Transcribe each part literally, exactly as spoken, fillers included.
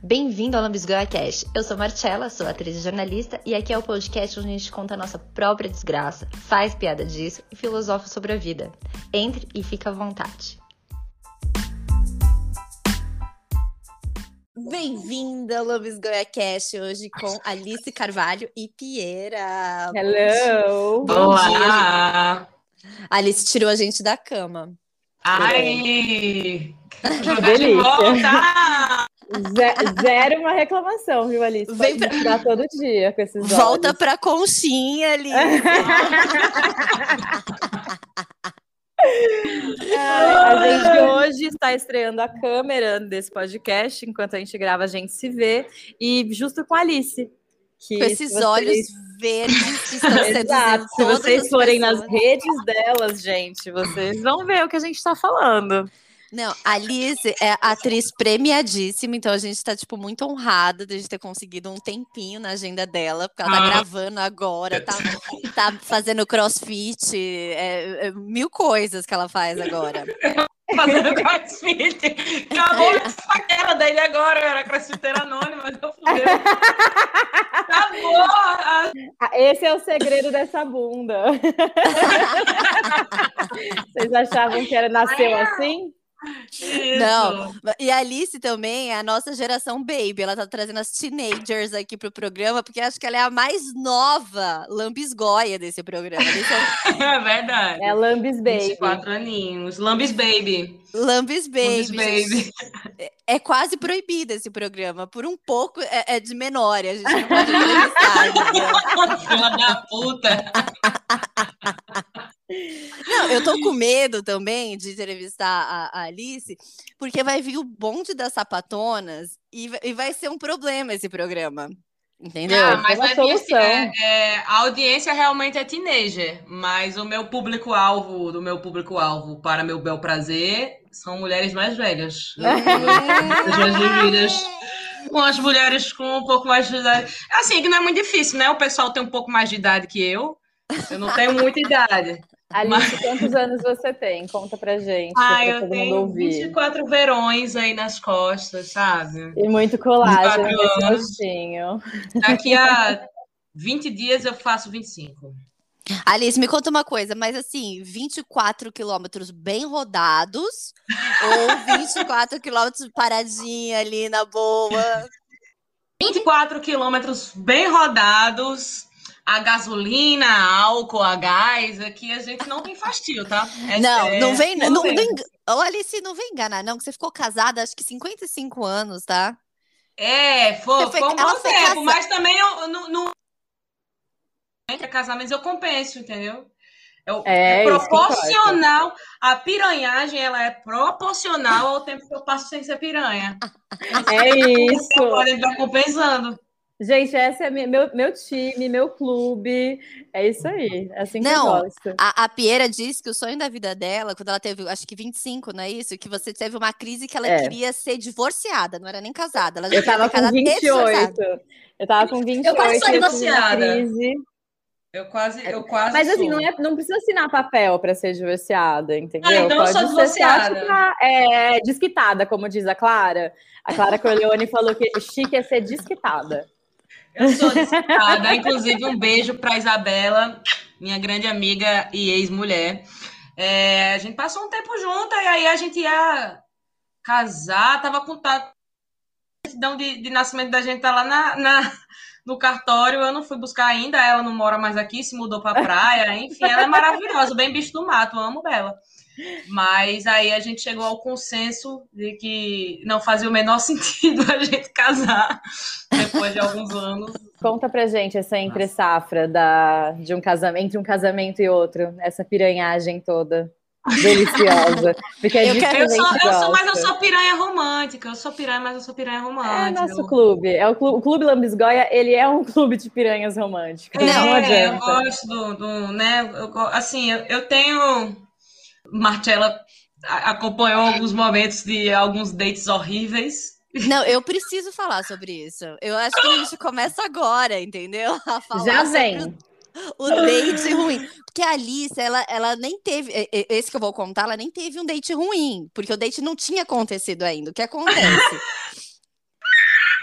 Bem-vindo ao Lambisgoia Cast. Eu sou Marcela, sou atriz e jornalista, e aqui é o podcast onde a gente conta a nossa própria desgraça, faz piada disso e filosofa sobre a vida. Entre e fica à vontade. Bem-vinda ao Lambisgoia Cast, hoje com Alice Carvalho e Piera. Hello! Bom Olá! Dia. Alice tirou a gente da cama. Ai! Que delícia! Zero uma reclamação, viu, Alice? Vem Pode pra... dar todo dia com esses Volta olhos. pra conchinha, Alice. Ah, a gente hoje está estreando a câmera desse podcast, enquanto a gente grava, a gente se vê, e justo com a Alice. Que com esses vocês... olhos verdes que estão seduzindo. Se vocês forem pessoas. nas redes delas, gente, vocês vão ver o que a gente está falando. Não, a Alice é atriz premiadíssima, então a gente tá, tipo, muito honrada de a gente ter conseguido um tempinho na agenda dela, porque ela tá Ah. gravando agora, tá, tá fazendo crossfit, é, é, mil coisas que ela faz agora. Fazendo crossfit. Acabou essa paquera dele agora, eu era crossfiteira anônima, mas eu fudeu. Acabou! Esse é o segredo dessa bunda. Vocês achavam que era nasceu assim? Isso. Não, e a Alice também é a nossa geração baby, ela tá trazendo as teenagers aqui pro programa, porque acho que ela é a mais nova lambisgoia desse programa. Desse... É verdade. É Lambis Baby. vinte e quatro aninhos. Lambis Baby. Lambis Baby. Lambis Baby. É, é quase proibido esse programa. Por um pouco é, é de menor. A gente não pode entrevistar. Filha da puta. Não, eu tô com medo também de entrevistar a, a Alice, porque vai vir o bonde das sapatonas e, e vai ser um problema esse programa. Entendeu? Ah, mas uma vai vir assim, solução. é, é, a audiência realmente é teenager, mas o meu público-alvo, do meu público-alvo para meu bel prazer, são mulheres mais velhas. As minhas vividas com as mulheres com um pouco mais de idade. Assim, que não é muito difícil, né? O pessoal tem um pouco mais de idade que eu. Eu não tenho muita idade. Alice, mas... quantos anos você tem? Conta pra gente. Ah, pra eu todo tenho mundo ouvir. vinte e quatro verões aí nas costas, sabe? E muito colágeno nesse anos. rostinho. Daqui a vinte dias eu faço vinte e cinco. Alice, me conta uma coisa, mas assim, vinte e quatro quilômetros bem rodados ou vinte e quatro quilômetros paradinha ali na boa? vinte e quatro quilômetros bem rodados. A gasolina, a álcool, a gás, aqui a gente não tem fastio, tá? É, não, é, não vem. Não, não, não eng... Ô, Alice, não vem enganar, não, que você ficou casada acho que cinquenta e cinco anos, tá? É, foi, foi, foi um bom tempo, casa... mas também eu não. não... Entre casamentos eu compenso, entendeu? Eu, é, é proporcional. A piranhagem, ela é proporcional ao tempo que eu passo sem ser piranha. É isso. Podem estar compensando. Gente, esse é meu, meu time, meu clube. É isso aí. É assim que não, eu gosto. A, a Piera disse que o sonho da vida dela, quando ela teve, acho que vinte e cinco, não é isso? Que você teve uma crise que ela é. queria ser divorciada, não era nem casada. Ela já eu tava com vinte e oito. Eu tava com vinte e oito. Eu quase sou divorciada. Crise. Eu quase, eu quase Mas assim, sou. não, é, não precisa assinar papel para ser divorciada, entendeu? Ah, então Pode eu sou divorciada. Ser só, tipo, é, desquitada, como diz a Clara. A Clara Corleone falou que chique é ser desquitada. Eu sou desquitada. Inclusive, um beijo para Isabela, minha grande amiga e ex-mulher. É, a gente passou um tempo junto e aí a gente ia casar, tava com a certidão de, de nascimento da gente tá lá na, na, no cartório. Eu não fui buscar ainda, ela não mora mais aqui, se mudou pra praia. Enfim, ela é maravilhosa, bem bicho do mato, eu amo ela. Mas aí a gente chegou ao consenso de que não fazia o menor sentido a gente casar depois de alguns anos. Conta pra gente essa entre-safra da, de um casamento, entre um casamento e outro, essa piranhagem toda deliciosa. Porque é eu, quero, eu, sou, eu sou, mas eu sou piranha romântica. Eu sou piranha, mas eu sou piranha romântica. É nosso clube. É o clube, o clube Lambisgoia, ele é um clube de piranhas românticas. É, não adianta. Eu gosto do, do né? Eu, assim, eu, eu tenho. Marcela acompanhou alguns momentos de alguns dates horríveis. Não, eu preciso falar sobre isso. Eu acho que a gente começa agora, entendeu? A falar Já vem. O, o date ruim. Porque a Alice, ela, ela nem teve... Esse que eu vou contar, ela nem teve um date ruim. Porque o date não tinha acontecido ainda. O que acontece?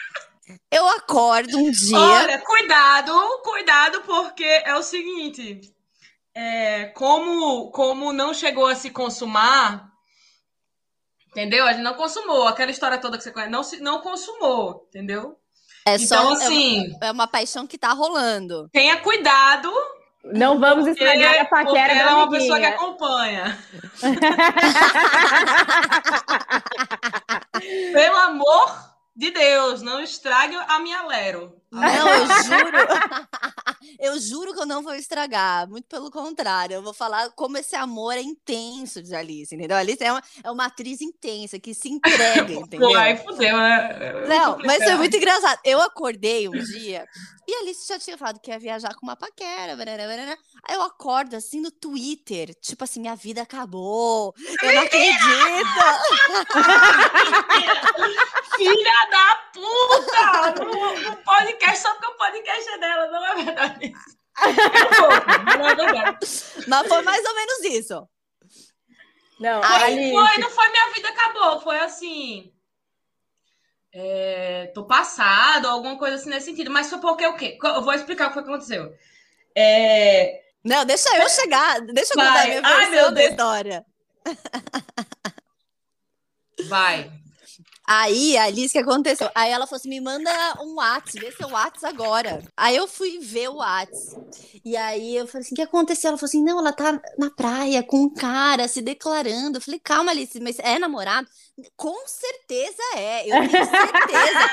Eu acordo um dia... Olha, cuidado, cuidado, porque é o seguinte, é, como, como não chegou a se consumar, entendeu? A gente não consumou, aquela história toda que você conhece, não, se, não consumou, entendeu? É Então, só assim, é uma, é uma paixão que tá rolando. tenha cuidado, Não vamos porque, estragar a porque paquera da ela é uma pessoa que amiguinha. acompanha. Pelo amor de Deus, não estrague a minha Lero. Não, eu juro. Eu juro que eu não vou estragar. Muito pelo contrário. Eu vou falar como esse amor é intenso de Alice, entendeu? Alice é uma, é uma atriz intensa, que se entrega, entendeu? Pô, aí fudeu, né? Não, mas foi muito engraçado. Eu acordei um dia e a Alice já tinha falado que ia viajar com uma paquera. Barará, barará. Aí eu acordo assim no Twitter, tipo assim, minha vida acabou. Eu não acredito. Filha da puta! No, no podcast, só porque o podcast é dela, não é verdade? É pouco, não é verdade. Mas foi mais ou menos isso. Não, Aí Alice, foi, não foi minha vida acabou, foi assim. É, tô passado, alguma coisa assim nesse sentido. Mas foi porque o quê? Eu vou explicar o que foi que aconteceu. É, Não, deixa eu chegar. Deixa eu contar a vai. minha Ai, versão meu da Deus. história. Vai. Aí, a Alice, o que aconteceu? Aí ela falou assim, me manda um WhatsApp, vê seu WhatsApp agora. Aí eu fui ver o WhatsApp. E aí eu falei assim, o que aconteceu? Ela falou assim, não, ela tá na praia com um cara se declarando. Eu falei, calma, Alice, mas é namorado? Com certeza é, eu tenho certeza.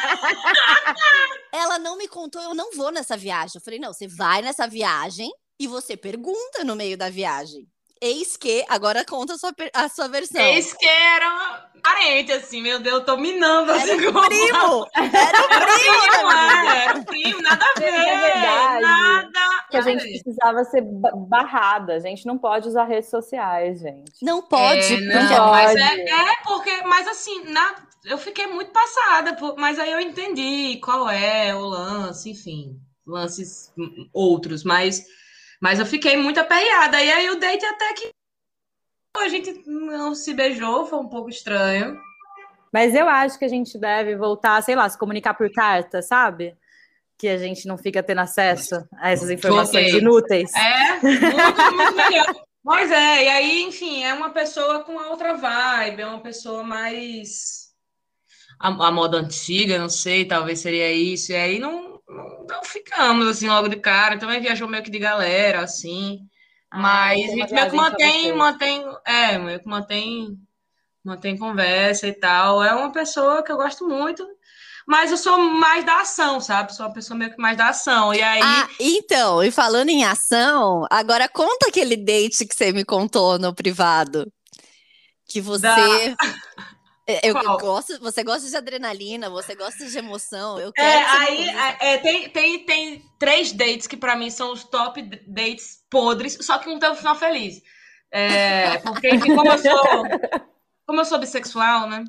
Ela não me contou, eu não vou nessa viagem. Eu falei, não, você vai nessa viagem e você pergunta no meio da viagem. Eis que, agora conta a sua, a sua versão. Eis que era parente, assim, meu Deus, eu tô minando. Era assim, o primo! Era o Era o primo, primo, da minha é, amiga. era o primo, nada a ver. é verdade Nada que a a gente ver. precisava ser ba- barrada. A gente não pode usar redes sociais, gente. Não pode, É, porque... não, mas pode. é, é porque, mas assim, na, eu fiquei muito passada, por- mas aí eu entendi qual é o lance, enfim, lances hum, outros, mas, mas eu fiquei muito aperreada. E aí o date até que a gente não se beijou, foi um pouco estranho. Mas eu acho que a gente deve voltar, sei lá, se comunicar por carta, sabe? Que a gente não fica tendo acesso a essas informações Ok. inúteis. É, muito, muito melhor. Mas é, e aí, enfim, é uma pessoa com outra vibe, é uma pessoa mais a, a moda antiga, não sei, talvez seria isso. E aí não, não, não ficamos assim logo de cara. Também viajou meio que de galera, assim. Ah, Mas foi a uma gente meio que viagem só mantém, vocês. mantém, é, meio que mantém, mantém conversa e tal. É uma pessoa que eu gosto muito. Mas eu sou mais da ação, sabe? Sou uma pessoa meio que mais da ação. E aí. Ah, então, e falando em ação, agora conta aquele date que você me contou no privado. Que você... Da... Eu, eu Qual? gosto, você gosta de adrenalina, você gosta de emoção. Eu É, quero que você me aí conta. é, tem, tem, tem três dates que pra mim são os top dates podres, só que um tem um final feliz. É, porque, enfim, como eu sou, como eu sou bissexual, né?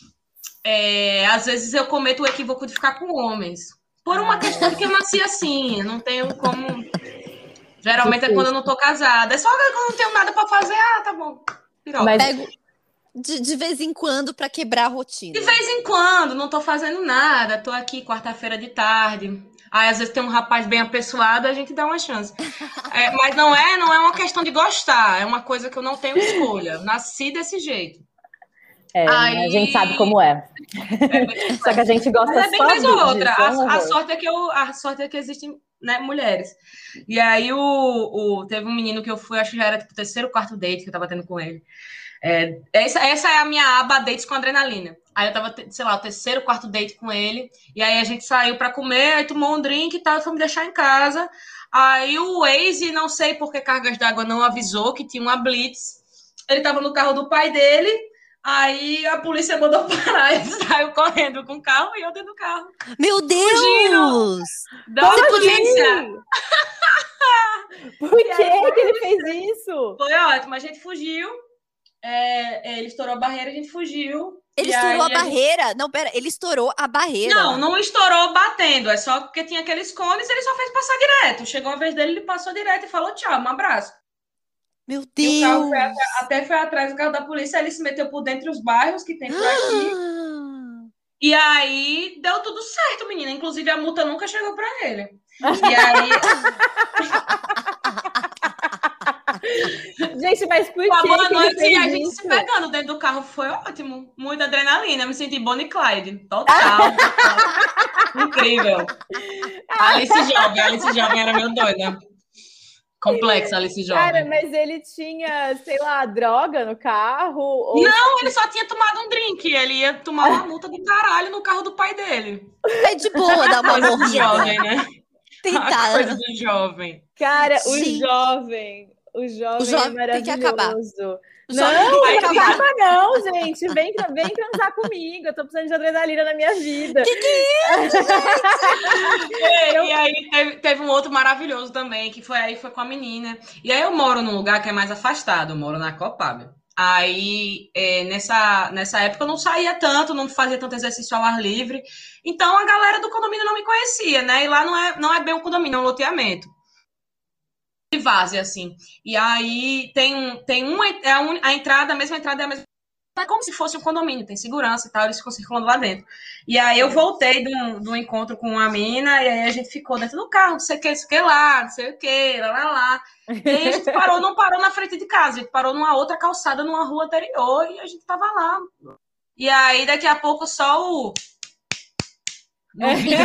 É, às vezes eu cometo o equívoco de ficar com homens. Por uma questão de que eu nasci assim, eu não tenho como. Geralmente é quando eu não tô casada. É só quando eu não tenho nada pra fazer, ah, tá bom. Piroca. Mas Pego de, de vez em quando pra quebrar a rotina. De vez em quando, não tô fazendo nada, tô aqui quarta-feira de tarde. Aí às vezes tem um rapaz bem apessoado, a gente dá uma chance. É, mas não é, não é uma questão de gostar, é uma coisa que eu não tenho escolha. Eu nasci desse jeito. é, Aí- a gente sabe como é. Só que a gente gosta Mas é bem só vez ou disso, outra. é um A, a horror. sorte é que eu, a sorte é que existem, né, mulheres. E aí o, o- teve um menino que eu fui, acho que já era tipo o terceiro, quarto date que eu tava tendo com ele. É, essa, essa é a minha aba dates com adrenalina. Aí eu tava, sei lá, o terceiro, quarto date com ele. E aí a gente saiu pra comer, aí tomou um drink e tal, e foi me deixar em casa. Aí o Waze, não sei por que Cargas d'Água não avisou que tinha uma blitz. Ele tava no carro do pai dele. Aí a polícia mandou parar. Ele saiu correndo com o carro e eu dentro do carro. Meu Deus! Da Você polícia! Por que que ele fez isso? Foi ótimo. A gente fugiu. É, ele estourou a barreira, a gente fugiu. Ele E estourou aí a a gente- barreira. Não, pera, ele estourou a barreira. Não, não estourou batendo. É só porque tinha aqueles cones, ele só fez passar direto. Chegou a vez dele, ele passou direto e falou tchau, um abraço. Meu E o carro foi Deus! até, até foi atrás do carro da polícia, ele se meteu por dentro dos bairros que tem por aqui. Ah! E aí deu tudo certo, menina. Inclusive, a multa nunca chegou pra ele. E aí. Gente, mas por que? A boa que noite e a fez gente isso? se pegando dentro do carro foi ótimo. Muita adrenalina. Eu me senti Bonnie e Clyde. Total. total. Incrível. Alice Jovem. Alice Jovem era meu doida. Complexa, Alice Jovem. Cara, mas ele tinha, sei lá, droga no carro? Ou... Não, ele só tinha tomado um drink. Ele ia tomar uma multa do caralho no carro do pai dele. É de boa dar uma Coisa do mordida. jovem, né? Tentar. Coisa do jovem. Cara, o Sim. jovem. O jovem, O jovem é tem que acabar. maravilhoso. O jovem Não, tem que não acabar. acaba não, gente. Vem, vem transar comigo. Eu tô precisando de adrenalina na minha vida. Que que é isso, gente? E, e aí teve, teve um outro maravilhoso também, que foi aí foi com a menina. E aí eu moro num lugar que é mais afastado, eu moro na Copab. Aí, é, nessa, nessa época, eu não saía tanto, não fazia tanto exercício ao ar livre. Então, a galera do condomínio não me conhecia, né? E lá não é, não é bem um condomínio, é um loteamento. De várzea, assim. E aí, tem, um, tem uma... É a, un, a entrada, a mesma entrada é a mesma... É como se fosse um condomínio, tem segurança e tal, eles ficam circulando lá dentro. E aí, eu voltei do, do encontro com uma mina, e aí a gente ficou dentro do carro, não sei o que, não sei o que lá, não sei o que, lá, lá, lá. E aí a gente parou, não parou na frente de casa, a gente parou numa outra calçada, numa rua anterior, e a gente tava lá. E aí, daqui a pouco, só o... No vidro.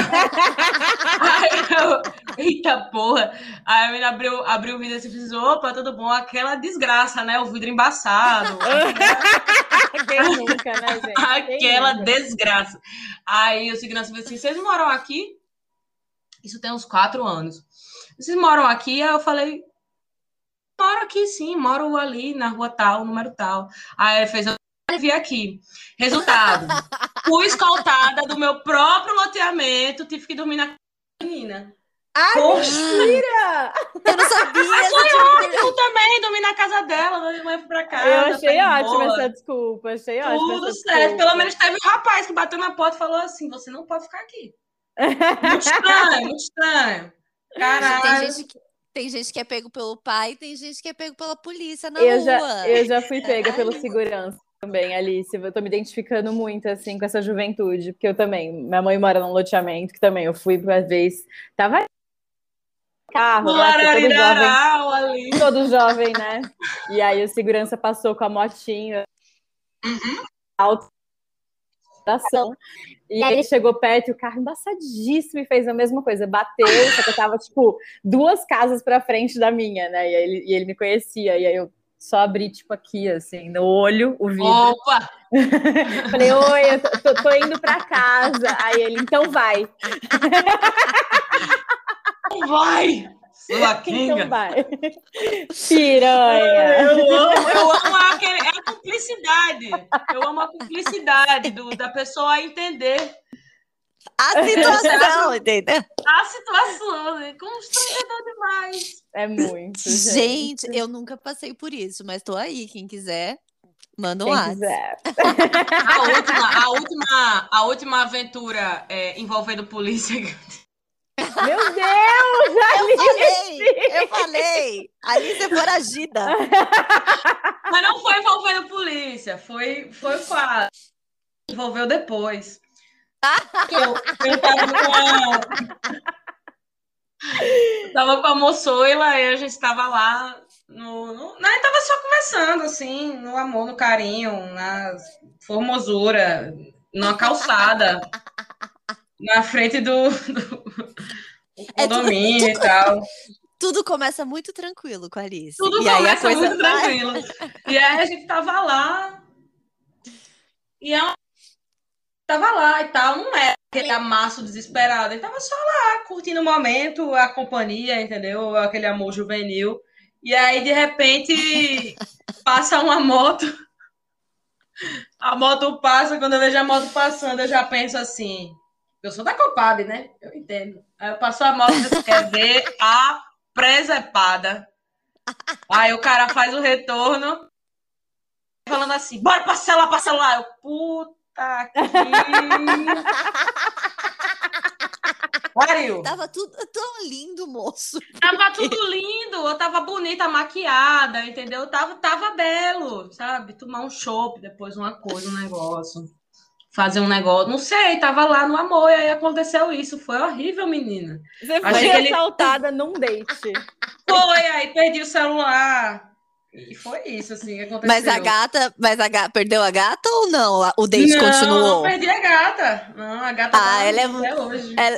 Aí eu... Eita porra. Aí a menina abriu, abriu o vidro e disse, opa, tudo bom? Aquela desgraça, né? O vidro embaçado. Quem nunca, né, gente? Aquela desgraça. Aí o segurança falou assim, vocês moram aqui? Isso tem uns quatro anos. Vocês moram aqui? Aí eu falei, moro aqui sim, moro ali na rua tal, número tal. Aí ele fez, eu vi aqui. Resultado, fui escoltada do meu próprio loteamento, tive que dormir na menina. Ai, Poxa! mentira! Eu não sabia. Mas foi essa ótimo também, dormir na casa dela, minha mãe foi pra casa. Eu achei tá de ótima boa. essa desculpa, achei ótima Tudo essa certo. desculpa. Pelo menos teve um rapaz que bateu na porta e falou assim, você não pode ficar aqui. Muito estranho, muito estranho. Caralho. Tem gente que, tem gente que é pego pelo pai, tem gente que é pego pela polícia na Eu rua. já, eu já fui pega É. pelo segurança também, Alice. Eu tô me identificando muito, assim, com essa juventude, porque eu também, minha mãe mora num loteamento, que também eu fui uma vez, tava carro, né, todo jovem, ali. todo jovem, né? E aí o segurança passou com a motinha, Uhum. alta ação. E aí ele chegou perto e o carro embaçadíssimo e fez a mesma coisa, bateu, só que eu tava, tipo, duas casas pra frente da minha, né? E, aí ele, e ele me conhecia, e aí eu só abri, tipo, aqui, assim, no olho, o vidro. Opa! Falei, oi, eu tô, tô, tô indo pra casa. Aí ele, então vai. Vai! Sua Kinga! Então vai. Piranha. Eu amo, eu amo aquele, é a cumplicidade. Eu amo a cumplicidade do, da pessoa entender A situação, entendeu? a situação. É constrangedor demais. É muito, gente. Gente, eu nunca passei por isso, mas tô aí. Quem quiser, manda um Quem WhatsApp. quiser. A última, a última, a última aventura é, envolvendo polícia. Meu Deus! Eu falei, eu falei. Alice é foragida. Mas não foi envolvendo polícia, foi, foi quase. Envolveu depois. Eu, eu tava com a. Eu tava com a moçoila e a gente tava lá. No, no, não, a gente tava só conversando, assim, no amor, no carinho, na formosura, numa calçada, na frente do, do É tudo- condomínio e tal. Tudo começa muito tranquilo com a Alice. Tudo e aí a começa coisa muito vai- tranquilo. E aí a gente tava lá, e ela tava lá e tal, não era aquele amasso desesperado, ele tava só lá, curtindo o momento, a companhia, entendeu? Aquele amor juvenil. E aí, de repente, passa uma moto, a moto passa, quando eu vejo a moto passando, eu já penso assim, eu sou da Copab, né? Eu entendo. Aí eu passo a moto e disse, quer ver a presepada. Aí o cara faz o retorno, falando assim, bora parcelar, parcelar. Eu, puta que... Pariu. Tava tudo tão lindo, moço. Tava tudo lindo, eu tava bonita, maquiada, entendeu? Tava, tava belo, sabe? Tomar um chopp, depois uma coisa, um negócio. fazer um negócio. Não sei, tava lá no amor e aí aconteceu isso. Foi horrível, menina. Você foi Achei que ele- assaltada num date. Foi, aí perdi o celular. E foi isso, assim, que aconteceu. Mas a gata, mas a gata perdeu a gata ou não? O date não, continuou? Não, perdi a gata. Não, a gata Ah, tá ela é até muito- hoje. ela-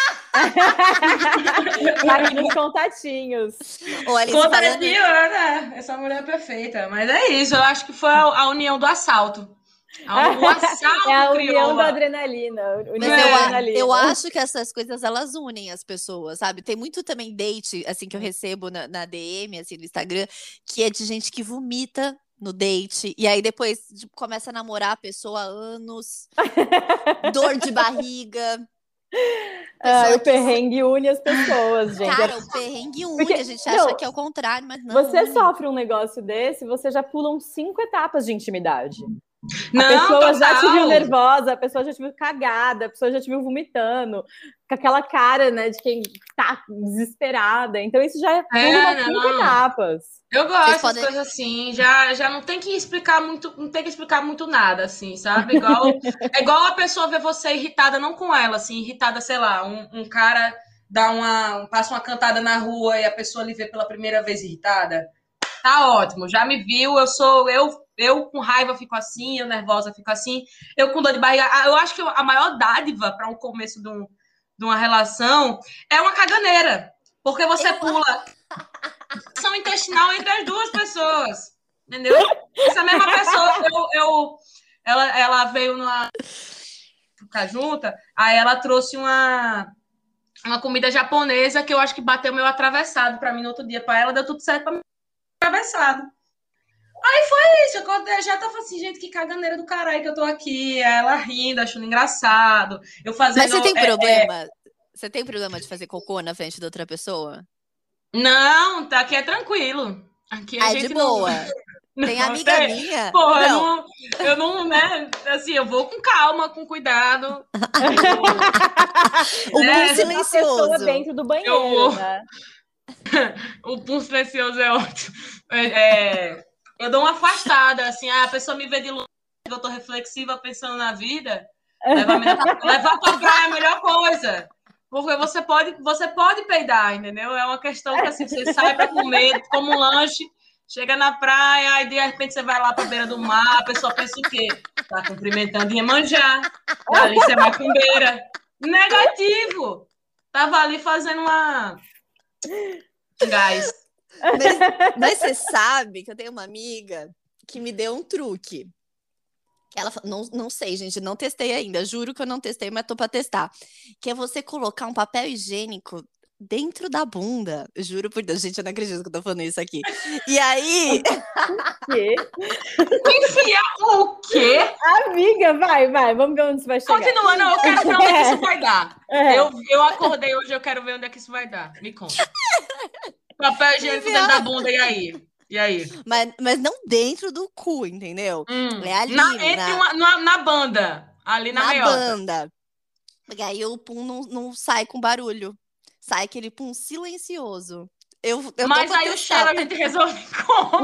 Tá aqui nos contatinhos. Ou Alice Conta falando... aqui, Ana. Essa mulher é perfeita. Mas é isso, eu acho que foi a, a união do assalto. A- O assalto É a criou união da a- adrenalina. a União Mas É. da eu, a- adrenalina. eu acho que essas coisas, elas unem as pessoas, sabe? Tem muito também date, assim, que eu recebo na, na D M, assim, no Instagram, que é de gente que vomita no date, e aí depois tipo, começa a namorar a pessoa há anos, dor de barriga. Ah, pessoa o que- perrengue une as pessoas, gente. Cara, o perrengue une, Porque- a gente não, acha que é o contrário, mas não. Você une. sofre um negócio desse, você já pula uns cinco etapas de intimidade. Não, A pessoa já te total. viu nervosa, a pessoa já te viu cagada, a pessoa já te viu vomitando, com aquela cara, né, de quem tá desesperada. Então isso já pula É, umas cinco não. etapas. Eu gosto Vocês dessas podem- coisas assim, já, já não tem que explicar muito, não tem que explicar muito nada, assim, sabe? Igual, é igual a pessoa ver você irritada, não com ela, assim, irritada, sei lá, um, um cara dá uma, passa uma cantada na rua e a pessoa lhe vê pela primeira vez irritada. Tá ótimo, já me viu, eu sou, eu, eu com raiva fico assim, eu nervosa fico assim, eu com dor de barriga. Ah, eu acho que a maior dádiva para um começo de, um, de uma relação é uma caganeira, porque você Eu- pula ação intestinal entre as duas pessoas, entendeu? Essa mesma pessoa, eu, eu, ela, ela veio numa ficar junta, aí ela trouxe uma, uma comida japonesa que eu acho que bateu meu atravessado para mim no outro dia, para ela deu tudo certo para mim atravessado. Aí foi isso, eu já tava assim, gente, que caganeira do caralho que eu tô aqui, ela rindo, achando engraçado, eu fazendo... Mas você tem é, problema? Você tem problema de fazer cocô na frente da outra pessoa? Não, tá, aqui é tranquilo. Aqui a Ah, é gente de não- boa. Tem Não, amiga tem. minha. Porra, não, eu não, eu não, né? Assim, eu vou com calma, com cuidado. o É, pum A pessoa silencioso. dentro do banheiro, Eu- né? O pulso silencioso é ótimo. É, é, eu dou uma afastada, assim, a pessoa me vê de longe, eu tô reflexiva pensando na vida. Levar, levar pra praia é a melhor coisa. Porque você pode, você pode peidar, entendeu? É uma questão que assim, você sai para comer, como um lanche, chega na praia, aí de repente você vai lá para a beira do mar, a pessoa pensa o quê? Tá cumprimentando Iemanjá, ali você é macumbeira. Negativo! Tava ali fazendo uma... um gás. Mas, mas você sabe que eu tenho uma amiga que me deu um truque. Ela fa- não, não sei, gente, não testei ainda. Juro que eu não testei, mas tô pra testar. Que é você colocar um papel higiênico dentro da bunda. Juro por Deus, gente, eu não acredito que eu tô falando isso aqui. E aí, Que? Enfiar o quê? Amiga, vai, vai, vamos ver onde isso vai chegar. Continuando, eu quero ver onde é que isso vai dar. É. Eu, eu acordei hoje, eu quero ver onde é que isso vai dar. Me conta. Papel higiênico dentro da bunda, e aí? E aí? mas, mas não dentro do cu, entendeu? Hum. É ali, na, entre na- uma- na, na banda. Ali na, Na meiota. banda. E aí o pum não, não sai com barulho. Sai aquele pum silencioso. Eu, eu tô Mas pra aí o testar. cheiro a gente resolve como?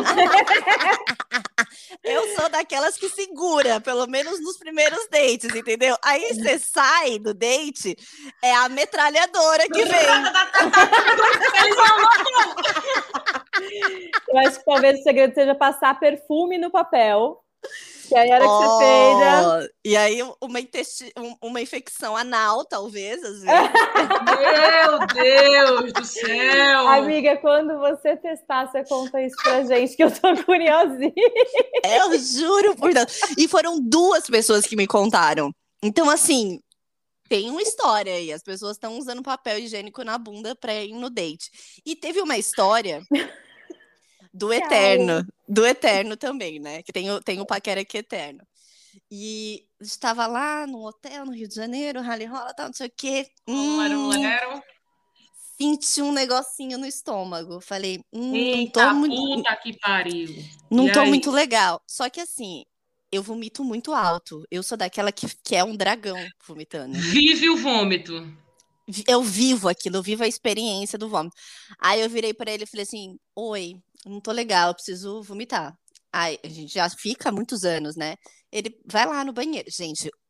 Eu sou daquelas que segura, pelo menos nos primeiros dates, entendeu? Aí você sai do date, é a metralhadora que vem. Eles vão Eu acho que talvez o segredo seja passar perfume no papel. Que aí a hora que você Oh, peida. E aí uma, intesti- um- uma infecção anal, talvez, às vezes. Meu Deus do céu! Amiga, quando você testar, você conta isso pra gente, que eu tô curiosinha. Eu juro por Deus. E foram duas pessoas que me contaram. Então, assim, tem uma história aí. As pessoas estão usando papel higiênico na bunda pra ir no date. E teve uma história do Eterno. Do Eterno também, né? Que tem o, tem o Paquera que é Eterno. E estava lá no hotel, no Rio de Janeiro, rally rola, tal, não sei o quê. Um lero, Hum, lero. senti um negocinho no estômago. Falei, hum, não Eita, tô, muito, puta que pariu. não E tô aí? muito legal. Só que assim, eu vomito muito alto. Eu sou daquela que, que é um dragão vomitando. Vive o vômito. Vi- Eu vivo aquilo, eu vivo a experiência do vômito. Aí eu virei pra ele e falei assim: Oi, não tô legal, eu preciso vomitar. Aí a gente já fica há muitos anos, né? Ele vai lá no banheiro. Gente,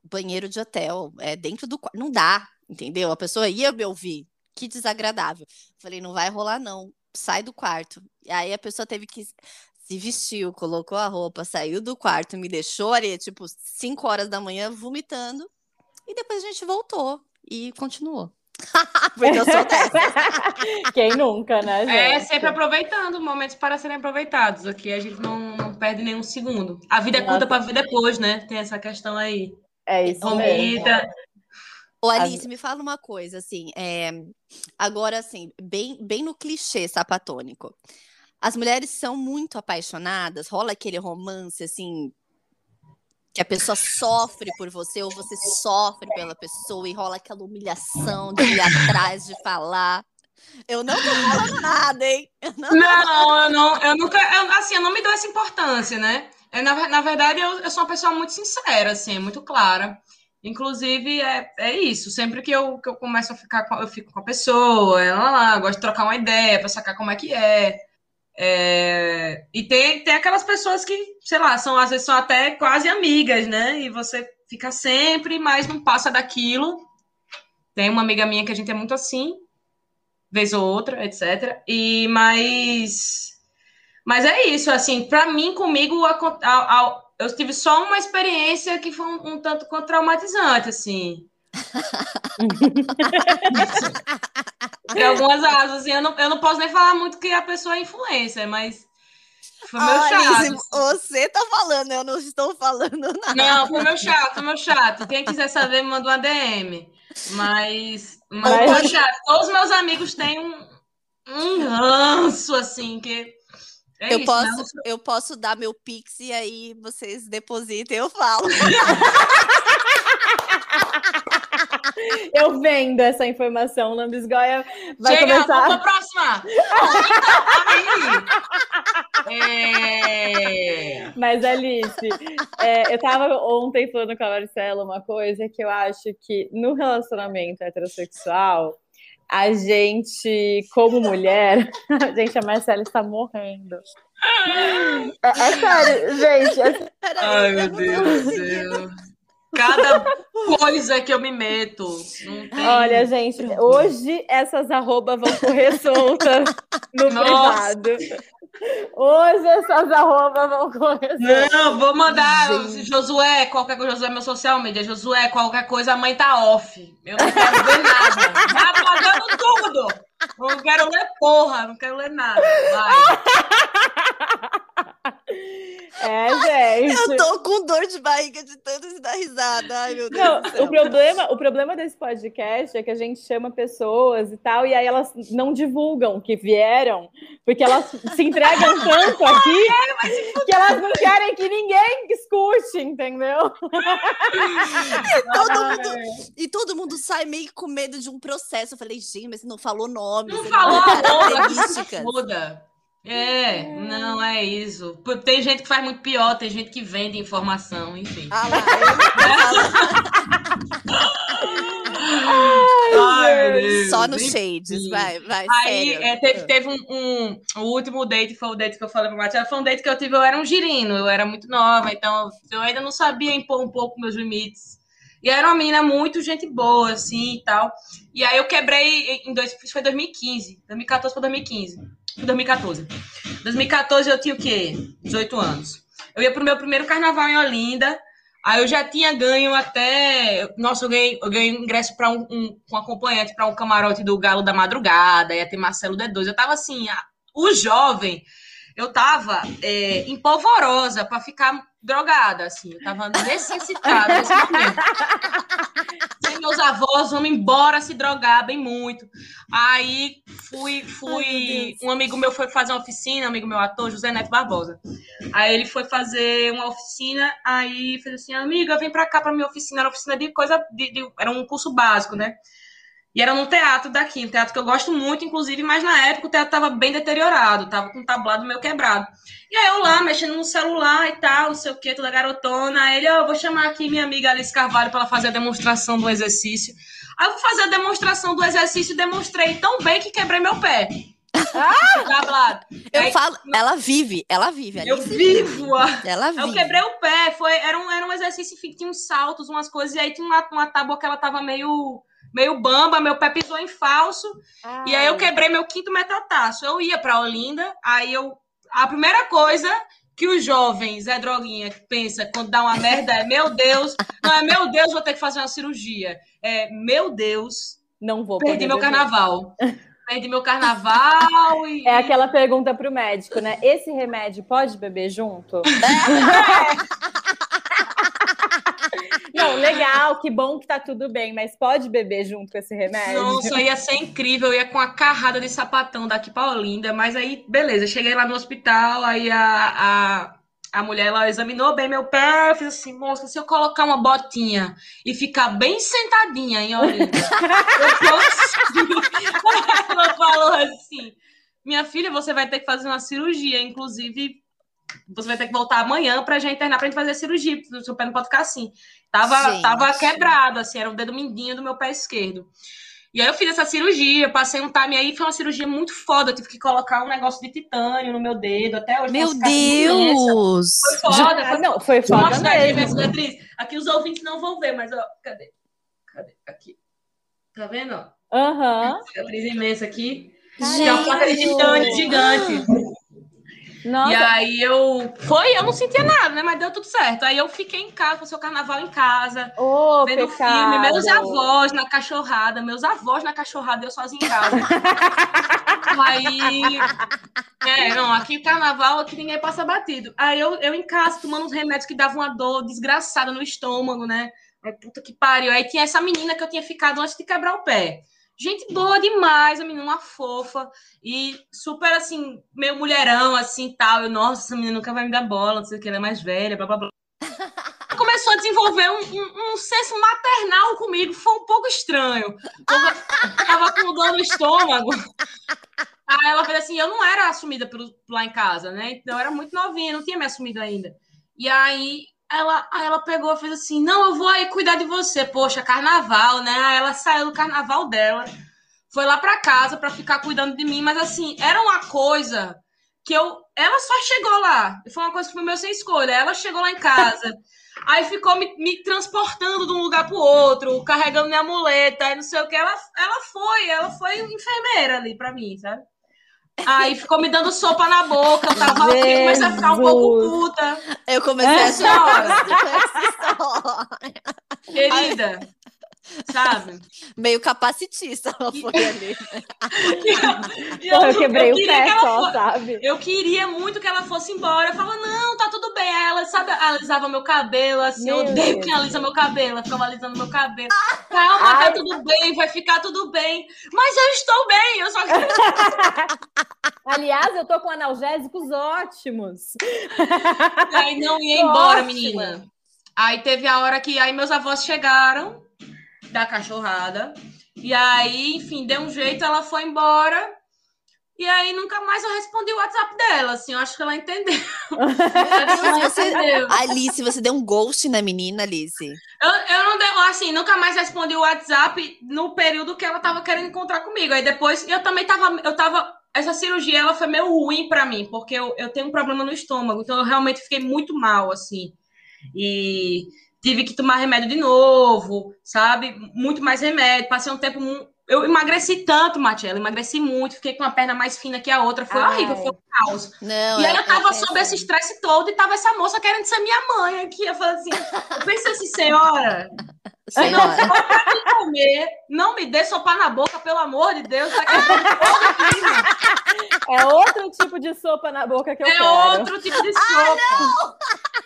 banheiro de hotel, é dentro do quarto. Não dá, entendeu? A pessoa ia me ouvir. Que desagradável. Falei, não vai rolar, não. Sai do quarto. E aí a pessoa teve que se vestiu, colocou a roupa, saiu do quarto, me deixou ali, tipo, cinco horas da manhã, vomitando. E depois a gente voltou e continuou. Porque eu sou dessa. Quem nunca, né, gente? É, sempre aproveitando momentos para serem aproveitados. Aqui a gente não, não perde nenhum segundo. A vida é Nossa. curta para ver depois, né? Tem essa questão aí. É isso mesmo. Vomita. Ô, Alice, me fala uma coisa, assim, é, agora, assim, bem, bem no clichê sapatônico. As mulheres são muito apaixonadas, rola aquele romance, assim, que a pessoa sofre por você, ou você sofre pela pessoa, e rola aquela humilhação de ir atrás, de falar. Eu não tô falando nada, hein? Eu não, Não, eu, não, eu nunca, eu, assim, eu não me dou essa importância, né? Eu, na, na verdade, eu, eu sou uma pessoa muito sincera, assim, muito clara. Inclusive, é, é isso. Sempre que eu, que eu começo a ficar com, eu fico com a pessoa, ela lá, gosto de trocar uma ideia para sacar como é que é. é e tem, tem aquelas pessoas que, sei lá, são, às vezes são até quase amigas, né? E você fica sempre, mas não passa daquilo. Tem uma amiga minha que a gente é muito assim, vez ou outra, etcétera. E, mas, mas é isso, assim, para mim, comigo, a, a, a, eu tive só uma experiência que foi um, um tanto quanto traumatizante, assim. Tem algumas asas, assim, eu não, eu não posso nem falar muito que a pessoa é influencer, mas foi meu Ah, chato. Alice, você tá falando, eu não estou falando nada. Não, foi meu chato, foi meu chato. Quem quiser saber, me manda uma D M. Mas, mas, Mas- foi meu chato. Todos os meus amigos têm um, um ranço, assim, que é eu, isso, posso, né? eu posso dar meu Pix e aí vocês depositem, eu falo. Eu vendo essa informação, Lambisgoia vai Chega, começar... vamos pra próxima. Bom, então, aí, é... Mas, Alice, é, eu tava ontem falando com a Marcela uma coisa que eu acho que no relacionamento heterossexual, a gente, como mulher, gente, a Marcela está morrendo. É, é sério, gente. É... Ai, meu Deus do céu. Cada coisa que eu me meto. Não tem... Olha, gente, hoje essas arrobas vão correr soltas no Nossa. privado. Hoje essas arrobas vão correr soltas. Não, vou mandar. Josué, qualquer coisa, Josué é meu social media. Josué, qualquer coisa, a mãe tá off. Eu não quero ver nada. Tá apagando tudo. Não quero ler porra, não quero ler nada. Vai. É, gente. Eu tô com dor de barriga de tanto se dar risada. Ai, meu Deus Não, do céu. o problema, o problema desse podcast é que a gente chama pessoas e tal, e aí elas não divulgam que vieram, porque elas se entregam tanto aqui que elas não querem que ninguém escute, entendeu? Todo mundo, e todo mundo sai meio com medo de um processo. Eu falei, gente, mas você não falou nome. Não você falou não a características. muda. É, não é isso. Tem gente que faz muito pior, tem gente que vende informação, enfim. Ah lá, eu Ai, meu Deus. só no Enfim. Shades, vai, vai, Aí sério. é, teve, teve um, um. O último date foi o date que eu falei pra Matheus. Foi um date que eu tive, eu era um girino, eu era muito nova, então eu ainda não sabia impor um pouco meus limites. E era uma menina muito gente boa, assim e tal. E aí eu quebrei em dois, foi dois mil e quinze. dois mil e quatorze para dois mil e quinze. Foi dois mil e quatorze. dois mil e quatorze eu tinha o quê? dezoito anos. Eu ia pro meu primeiro carnaval em Olinda. Aí eu já tinha ganho até... Nossa, eu ganhei, eu ganhei ingresso para um, um, um acompanhante para um camarote do Galo da Madrugada. Ia ter Marcelo D dois. Eu tava assim, a, o jovem... Eu tava é, empolvorosa para ficar drogada, assim. Eu tava necessitada nesse momento. Sem meus avós, vamos embora se drogar bem muito. Aí fui, fui... Ai, um amigo meu foi fazer uma oficina, um amigo meu ator, José Neto Barbosa. Aí ele foi fazer uma oficina, aí fez assim, amiga, vem pra cá pra minha oficina. Era uma oficina de coisa... De, de, era um curso básico, né? E era num teatro daqui, um teatro que eu gosto muito, inclusive, mas na época o teatro estava bem deteriorado, estava com o tablado meio quebrado. E aí eu lá, mexendo no celular e tal, não sei o que, toda garotona. Aí ele, ó, oh, vou chamar aqui minha amiga Alice Carvalho para ela fazer a demonstração do exercício. Aí eu vou fazer a demonstração do exercício e demonstrei tão bem que quebrei meu pé. Tablado. Eu Aí, falo, ela vive, ela vive. eu Alice vivo. Ela vive. Eu quebrei o pé, foi, era, um, era um exercício que tinha uns saltos, umas coisas, e aí tinha uma, uma tábua que ela tava meio, meio bamba, meu pé pisou em falso, Ai. e aí eu quebrei meu quinto metatarso. Eu ia pra Olinda, aí eu... A primeira coisa que os jovens, é droguinha, que pensa quando dá uma merda é, meu Deus, não é meu Deus, vou ter que fazer uma cirurgia. É, meu Deus, Não vou perdi poder meu beber. carnaval. Perdi meu carnaval e... É aquela pergunta pro médico, né? Esse remédio pode beber junto? Não, legal, que bom que tá tudo bem, mas pode beber junto com esse remédio? Nossa, ia ser incrível, eu ia com a carrada de sapatão daqui pra Olinda, mas aí, beleza, cheguei lá no hospital, aí a, a, a mulher, ela examinou bem meu pé, eu fiz assim, moça, se eu colocar uma botinha e ficar bem sentadinha em Olinda, eu consigo. Ela falou assim, minha filha, você vai ter que fazer uma cirurgia, inclusive, você vai ter que voltar amanhã pra já internar pra gente fazer a cirurgia, o seu pé não pode ficar assim. Tava, Gente. tava quebrado, assim, era o dedo mindinho do meu pé esquerdo. E aí eu fiz essa cirurgia, passei um time aí, foi uma cirurgia muito foda, eu tive que colocar um negócio de titânio no meu dedo, até hoje. Meu uma cicatriz imensa. Deus! Foi foda, Ah, foi não, foi Deixa eu foda mostrar aqui a minha mesmo. cicatriz. Aqui os ouvintes não vão ver, mas ó, cadê? Cadê? Aqui. Tá vendo? Ó? Aham. Cicatriz imensa aqui. Gente. Que é uma placa de titânio gigante. Nossa, E aí eu... Foi, eu não sentia nada, né? Mas deu tudo certo. Aí eu fiquei em casa, passei o carnaval em casa, ô, vendo pecado. filme, meus avós na cachorrada, meus avós na cachorrada, eu sozinha em casa. Aí... É, não, aqui o carnaval, aqui ninguém passa batido. Aí eu, eu em casa, tomando uns remédios que davam uma dor desgraçada no estômago, né? Aí, puta que pariu. Aí tinha essa menina que eu tinha ficado antes de quebrar o pé. Gente boa demais, a menina, uma fofa. E super, assim, meio mulherão, assim, tal. Eu, nossa, essa menina nunca vai me dar bola, não sei o que, ela é mais velha, blá, blá, blá. Começou a desenvolver um, um, um senso maternal comigo. Foi um pouco estranho. Eu tava com dor no estômago. Aí ela fez assim, eu não era assumida pelo, lá em casa, né? Então eu era muito novinha, não tinha me assumido ainda. E aí ela, aí ela pegou e fez assim, não, eu vou aí cuidar de você. Poxa, carnaval, né? Aí ela saiu do carnaval dela, foi lá pra casa pra ficar cuidando de mim, mas assim, era uma coisa que eu... Ela só chegou lá, foi uma coisa que foi meio sem escolha. Ela chegou lá em casa, aí ficou me, me transportando de um lugar pro outro, carregando minha muleta, e não sei o que. Ela, ela foi, ela foi enfermeira ali pra mim, sabe? Aí ficou me dando sopa na boca, eu tava assim, eu comecei a ficar um pouco puta. Eu comecei a chorar essa história. Querida, sabe? Meio capacitista ela foi ali. E eu, eu quebrei o queria pé que ela só, fo- sabe? Eu queria muito que ela fosse embora. Eu falava, não, tá tudo bem. Aí ela, sabe, alisava meu cabelo, assim, eu Meu odeio Deus. quem alisa meu cabelo. Ela ficava alisando meu cabelo. Calma, tá Ai. tudo bem, vai ficar tudo bem. Mas eu estou bem, eu só Aliás, eu tô com analgésicos ótimos. Aí não ia embora, Ótima. menina. Aí teve a hora que aí meus avós chegaram da cachorrada. E aí, enfim, deu um jeito, ela foi embora. E aí nunca mais eu respondi o WhatsApp dela, assim, eu acho que ela entendeu. Meu Deus, você... Entendeu? Alice, você deu um ghost na menina, Alice. Eu, eu não dei, assim, nunca mais respondi o WhatsApp no período que ela tava querendo encontrar comigo. Aí depois eu também tava, eu tava, essa cirurgia ela foi meio ruim pra mim, porque eu, eu tenho um problema no estômago, então eu realmente fiquei muito mal, assim. E tive que tomar remédio de novo, sabe? Muito mais remédio, passei um tempo mu- eu emagreci tanto, Matiela, emagreci muito, fiquei com uma perna mais fina que a outra, foi Ai. horrível, foi um caos. Não, E aí é, eu tava é sob esse péssimo. estresse todo e tava essa moça querendo ser minha mãe aqui. Eu falei assim, eu pensei assim, senhora, Senhora. comer, não me dê sopa na boca, pelo amor de Deus, tá quebrando todo o clima. É outro tipo de sopa na boca que eu É quero. outro tipo de sopa.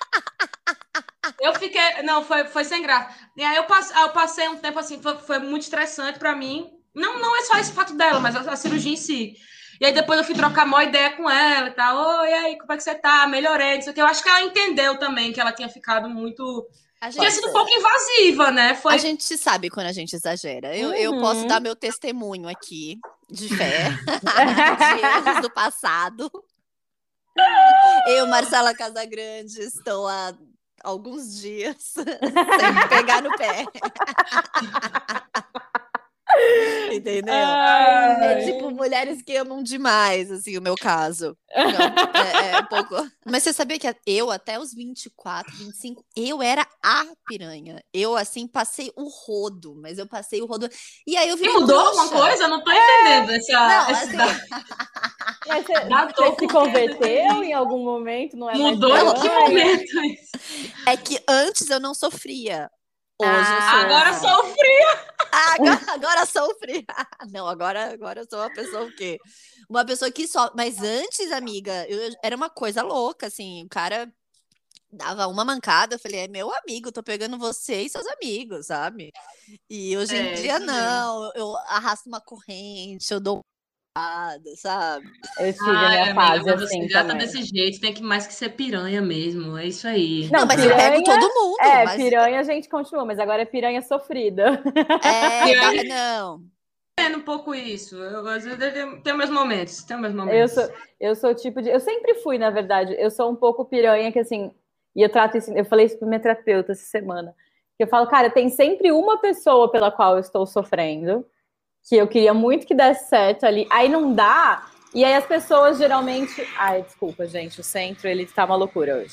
Eu fiquei, não, foi, foi sem graça. E aí eu passei, eu passei um tempo assim, foi, foi muito estressante pra mim. Não, não é só esse fato dela, mas a, a cirurgia em si. E aí depois eu fui trocar uma ideia com ela e tal. Oi, e aí, como é que você tá? Melhorei, não sei o que. Eu acho que ela entendeu também que ela tinha ficado muito... A Tinha gente, sido um pouco invasiva, né? Foi... a gente sabe quando a gente exagera. Eu, eu Uhum. posso dar meu testemunho aqui de fé, de erros do passado. Eu, Marcela Casagrande, estou há alguns dias sem pegar no pé. Entendeu? Ai. É tipo mulheres que amam demais, assim, o meu caso. Não, é, é um pouco... Mas você sabia que eu, até os vinte e quatro, vinte e cinco, eu era a piranha. Eu, assim, passei o rodo, mas eu passei o rodo. E aí eu E virei mudou trouxa. alguma coisa? Eu não tô entendendo essa, Não, essa assim, da- Mas você, da você dor, se porque converteu em algum momento? Não é mais mudou em que piranha? momento isso? é que antes eu não sofria. Hoje eu Ah. Agora sofro. sofri. Ah, agora, agora sofre. Não, agora, agora eu sou uma pessoa o quê? Uma pessoa que sofre. Mas antes, amiga, eu, era uma coisa louca, assim. O cara dava uma mancada, eu falei, é meu amigo, tô pegando você e seus amigos, sabe? E hoje em É, dia, isso mesmo. não. Eu, eu arrasto uma corrente, eu dou porrada, sabe? Eu tive a Ai, minha amiga, fase mas você assim já tá também. desse jeito, tem que mais que ser piranha mesmo. É isso aí. Não, Não, mas eu pego piranha, todo mundo, é, mas piranha a gente continua, mas agora é piranha sofrida. é, Pior da- que não. é um pouco isso. Eu, às vezes eu tenho tenho meus momentos, tem meus Eu momentos. sou, eu sou o tipo de. Eu sempre fui, na verdade. Eu sou um pouco piranha, que assim. E eu trato isso. Eu falei isso para minha terapeuta essa semana. Que eu falo, cara, tem sempre uma pessoa pela qual eu estou sofrendo, que eu queria muito que desse certo ali. Aí não dá. E aí as pessoas geralmente. Ai, desculpa, gente. O centro, ele tá uma loucura hoje.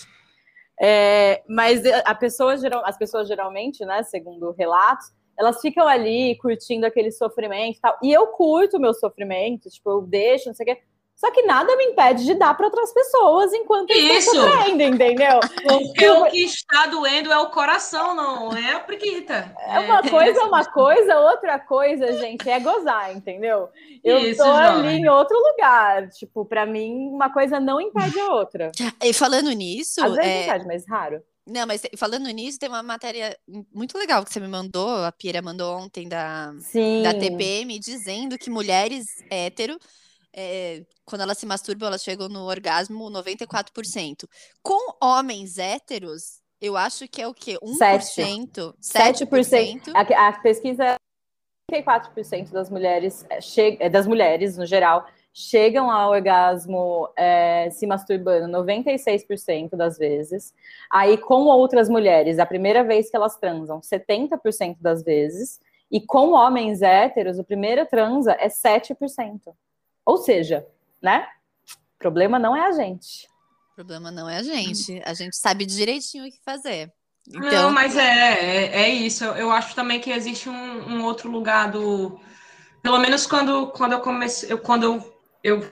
É, mas a pessoa, geral- as pessoas geralmente, né, segundo relatos, elas ficam ali curtindo aquele sofrimento e tal. E eu curto o meu sofrimento, tipo, eu deixo, não sei o quê. Só que nada me impede de dar para outras pessoas enquanto eu estou Isso, sofrendo, entendeu? porque o que está doendo é o coração, não é a preguiça. É uma É, tem coisa, é essa uma questão. coisa, outra coisa, gente, é gozar, entendeu? Eu tô Isso, ali jovem. em outro lugar. Tipo, para mim, uma coisa não impede a outra. E falando nisso, Às vezes é, impede, mas raro. não, mas falando nisso, tem uma matéria muito legal que você me mandou, a Pira mandou ontem da, da Sim. T P M, dizendo que mulheres hétero, é, quando elas se masturbam, elas chegam no orgasmo noventa e quatro por cento. Com homens héteros, eu acho que é o quê? Sete. um por cento? sete por cento. sete por cento? A, a pesquisa é trinta e quatro por cento das mulheres, é, che, é, das mulheres, no geral, chegam ao orgasmo é, se masturbando noventa e seis por cento das vezes. Aí, com outras mulheres, a primeira vez que elas transam, setenta por cento das vezes. E com homens héteros, o primeiro transa é sete por cento. Ou seja, né? O problema não é a gente. O problema não é a gente. A gente sabe direitinho o que fazer. Não, Então, mas é, é, é isso. Eu, eu acho também que existe um, um outro lugar do. Pelo menos quando, quando eu comecei. Eu, quando eu, eu,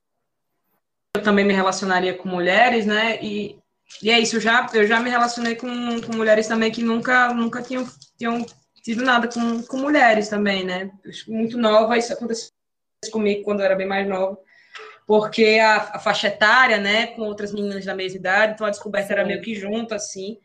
eu também me relacionaria com mulheres, né? E, e é isso, eu já, eu já me relacionei com, com mulheres também que nunca, nunca tinham, tinham tido nada com, com mulheres também, né? Muito nova, isso aconteceu comigo quando eu era bem mais nova. Porque a, a faixa etária, né, com outras meninas da mesma idade, então a descoberta Sim. era meio que junto, assim.